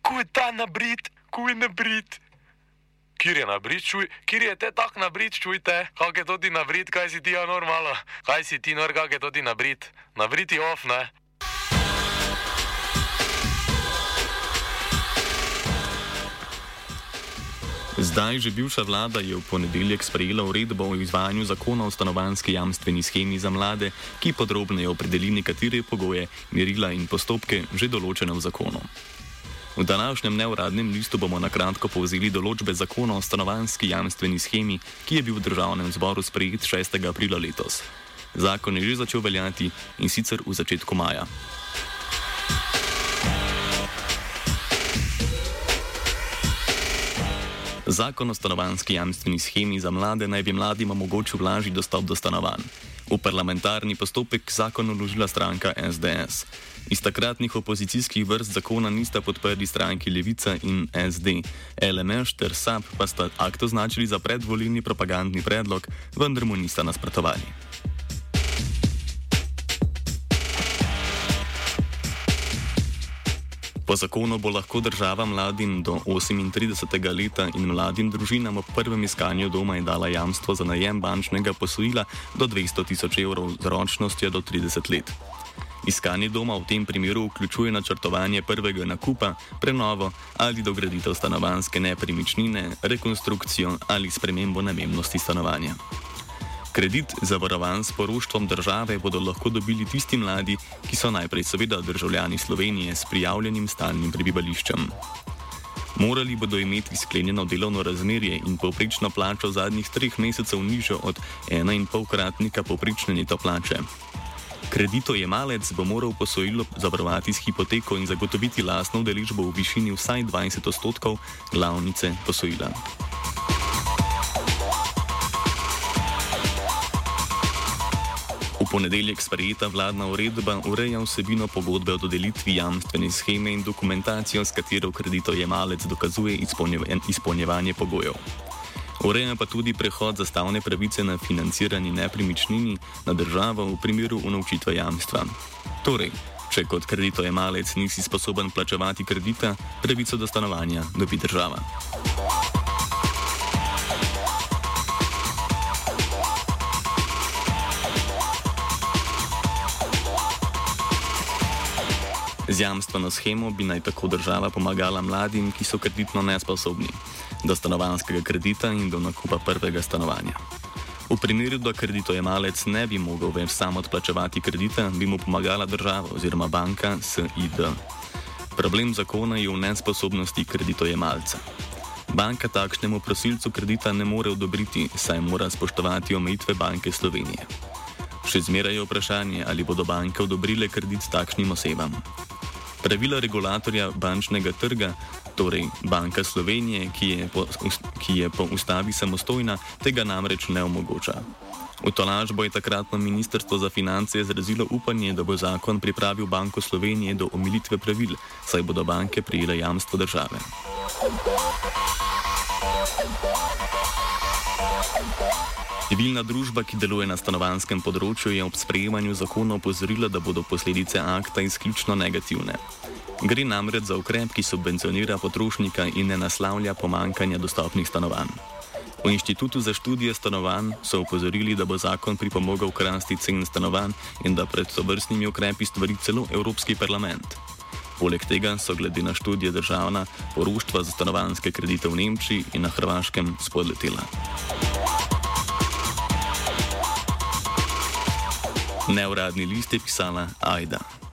Kuj je ta nabrit, kuj je nabrit. Kjer je nabrit, čuj, kjer je te tak nabrit, čujte, kak je to ti nabrit, kaj si ti ja normalno, kaj si ti nor, kak je to ti nabrit, nabrit je off, ne? Zdaj že bivša vlada je v ponedeljek sprejela uredbo o izvajanju zakona o stanovanjski jamstveni shemi za mlade, ki podrobneje opredeli nekatere pogoje, merila in postopke že določene v zakonu. V današnjem neuradnem listu bomo na kratko povzeli določbe zakona o stanovanjski jamstveni shemi, ki je bil v državnem zboru sprejet 6. aprila letos. Zakon je že začel veljati in sicer v začetku maja. Zakon o stanovanjski jamstveni shemi za mlade naj bi mladim omogočil lažji dostop do stanovanj. V parlamentarni postopek zakon vložila stranka SDS. Iz takratnih opozicijskih vrst zakona nista podprli stranki Levica in SD. LMŠ ter SAB pa sta akt označili za predvolilni propagandni predlog, vendar mu nista nasprotovali. Po zakonu bo lahko država mladim do 38. leta in mladim družinam ob prvem iskanju doma dala jamstvo za najem bančnega posojila do 200.000 evrov z ročnostjo do 30 let. Iskanje doma v tem primeru vključuje načrtovanje prvega nakupa, prenovo ali dograditev stanovanjske nepremičnine, rekonstrukcijo ali spremembo namembnosti stanovanja. Kredit, zavarovan s poroštvom države, bodo lahko dobili tisti mladi, ki so najprej seveda državljani Slovenije s prijavljenim stalnim prebivališčem. Morali bodo imeti sklenjeno delovno razmerje in povprečno plačo zadnjih 3 mesecev nižjo od 1,5-kratnika povprečne neto plače. Kreditojemalec bo moral posojilo zavarovati s hipoteko in zagotoviti lastno udeležbo v višini vsaj 20% glavnice posojila. V ponedeljek sprejeta vladna uredba ureja vsebino pogodbe o dodelitvi jamstvene sheme in dokumentacijo, s katero kreditojemalec dokazuje izpolnjevanje pogojev. Ureja pa tudi prehod zastavne pravice na financiranje nepremičnini na državo v primeru unovčitve jamstva. Torej, če kot kreditojemalec nisi sposoben plačevati kredita, pravico do stanovanja dobi država. Z jamstveno shemo bi naj tako država pomagala mladim, ki so kreditno nesposobni, do stanovanjskega kredita in do nakupa prvega stanovanja. V primeru, da kreditojemalec ne bi mogel več sam odplačevati kredita, bi mu pomagala država oziroma banka SID. Problem zakona je v nesposobnosti kreditojemalca. Banka takšnemu prosilcu kredita ne more odobriti, saj mora spoštovati omejitve Banke Slovenije. Še zmeraj je vprašanje, ali bodo banke odobrile kredit takšnim osebam. Pravila regulatorja bančnega trga, torej Banka Slovenije, ki je po ustavi samostojna, tega namreč ne omogoča. V tolažbo je takratno ministrstvo za finance izrazilo upanje, da bo zakon pripravil Banko Slovenije do omilitve pravil, saj bodo banke prejele jamstvo države. Civilna družba, ki deluje na stanovanjskem področju, je ob sprejemanju zakona opozorila, da bodo posledice akta izključno negativne. Gre namreč za ukrep, ki subvencionira potrošnika in ne naslavlja pomanjkanja dostopnih stanovanj. V Inštitutu za študije stanovanj so opozorili, da bo zakon pripomogel k rasti cen stanovanj in da pred tovrstnimi ukrepi stvari celo Evropski parlament. Poleg tega so glede na študije državna poroštva za stanovanjske kredite v Nemčiji in na Hrvaškem spodletela. Neuradni list je pisala Ajda.